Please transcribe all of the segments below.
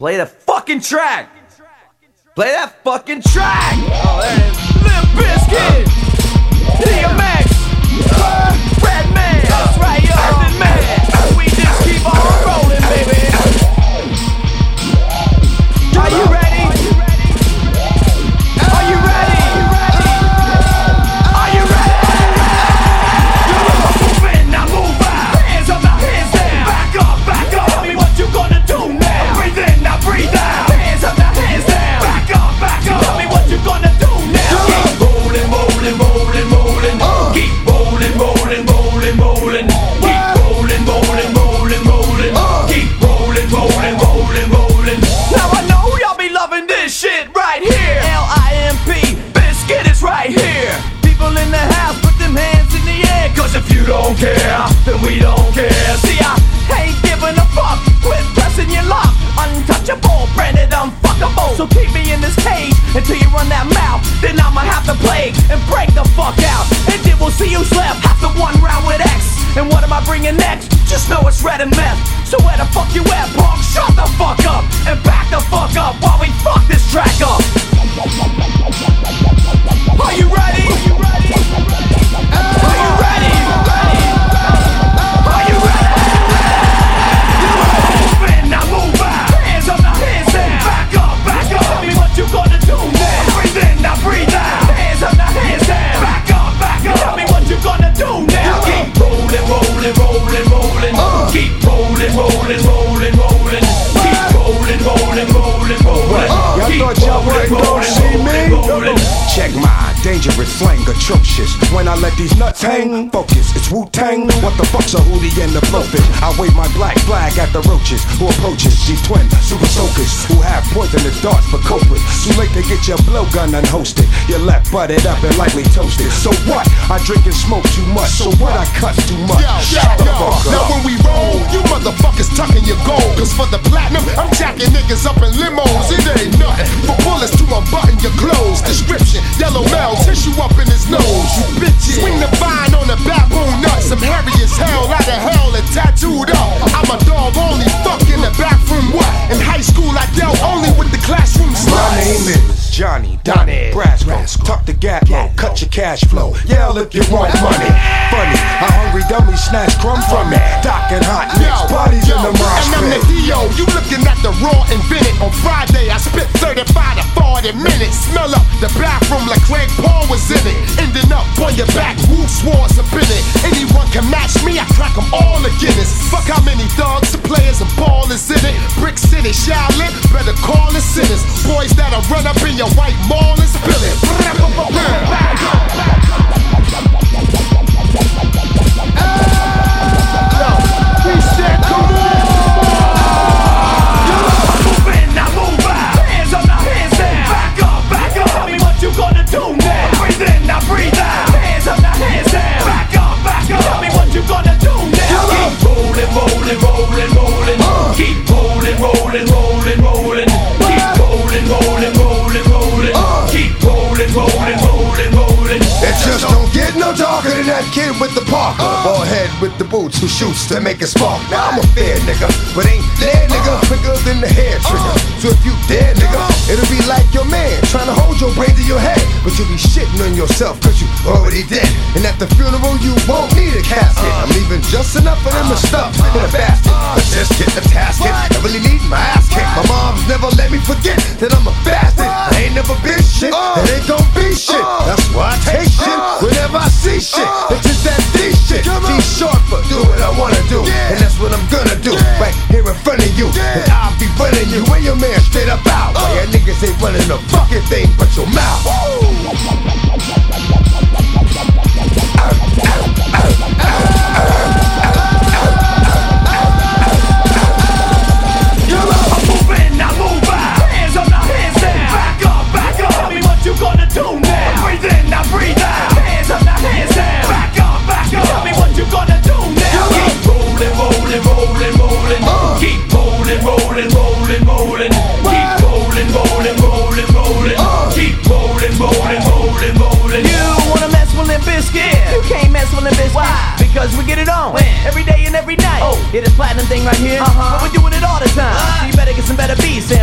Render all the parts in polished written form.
Play the fucking track. Play that fucking track. Oh, there it is. Limp Bizkit, DMX, Redman. That's right, yo, Earthen Man. We just keep on rolling, baby. Are you ready? Are you ready? Are you ready? Move in, now move out. Hands up, now hands down. Back up. Tell me what you gonna do now. Breathe in, now breathe out. Hands up, now hands down. Back up. Tell me what you gonna do now. Keep rolling. Keep rolling. Keep rolling. Keep rolling. Now I know y'all be loving this shit right here. L-I-M-P, Bizkit is right here. People in the house, put them hands in the air. Cause if you don't care, then we don't care. See, I ain't giving a fuck. Quit pressing your luck. Untouchable, branded unfuckable. So keep me in this cage until you run that mouth. Then I'ma have to play and break the fuck out. And then we'll see who's left after one round with X. And what am I bringing next? Just know it's red and meth. So where the fuck you at, punk? Shut the fuck up and back the fuck up while we fuck this track up. Are you ready? Are you ready? Are you ready? Are you ready? Move in, now move out. Hands up, now hands down. Back up. Tell me what you gonna do now. Breathe in, now breathe out. Hands up, now hands down. Back up. Tell me what you gonna do now. Keep rolling. Keep rolling. Keep rolling. Y'all thought y'all weren't gonna see me? Check my dangerous slang, atrocious. When I let these nuts hang, focus, it's Wu-Tang. What the fuck's a hootie and the blowfish? I wave my black flag at the roaches who approaches these twin super soakers who have poisonous darts for culprits. Too late to get your blowgun unhosted. Your left butted up and lightly toasted. So what? I drink and smoke too much. So what? I cuss too much. Shut the fuck up. Now when we roll, you motherfuckers tucking your gold. Cause for the platinum, I'm jacking niggas up in limos. It ain't nothing. For bullets to unbutton your clothes. Description, yellow male, tissue up in his nose. You bitches. Swing the vine on the baboon nuts. I'm hairy as hell, out of hell and tattooed up. I'm a dog, only fuck in the bathroom. What? In high school, I dealt only with the classroom sluts. My name is Johnny Donnie Brasco. Tuck the gap low, cut your cash flow. Yell if you want money. Funny, a hungry dummy snatch crumb from me. Dockin' hot nicks, bodies in the mosh pit. And I'm the D.O., you looking at the raw invented. On Friday, I spit 35 to 40 minutes. Smell up the bathroom like Craig Paul was in it. Ending up on your back, Wu Swords up in it. Anyone can match me, I crack them all to Guinness. Fuck how many thugs, players and ballers in it. Brick City, Shaolin, better call the sinners. Boys that'll run up in your white mall and spill it. We said, come on! Move in, now move out. Hands up, now hands down. Back up. Tell me what you gonna do now. Breathe in, now breathe out. Hands up, now hands down. Back up. Tell me what you gonna do now. Keep rolling. Keep rolling. Keep rolling. Keep rolling. It just don't get no darker than that kid with the Parker. Bald head with the boots who shoots to make it spark. Now I'm a fair nigga, but ain't dead nigga. Quicker than the hair trigger. So if you dead nigga, it'll be like your man trying to hold your brain to your head. But you'll be shitting on yourself cause you already dead. And at the funeral you won't need a casket. I'm leaving just enough of them to stuff in a basket. But just get the tasket, I really need my ass kicked. My mom's never let me forget that I'm a bastard. I ain't never been shit, and ain't gon' be shit. That's why I take shit whenever I see shit. It's just that D shit. D short for do what I wanna do, and that's what I'm gonna do. Right here in front of you, and I'll be running you and your man straight up out. Why your niggas ain't running a fucking thing but your mouth. You gonna do now? Breathe in, now breathe out. Hands up, now hands down. Back up. Tell me what you gonna do now. Keep rolling. Keep rolling. Keep rolling. Keep rolling. You wanna mess with Limp Bizkit? You can't mess with Limp Bizkit. Why? Because we get it on every day and every night. Yeah, this platinum thing right here. But we're doing it all the time. So you better get some better beats in.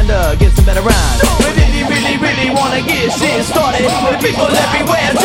The people everywhere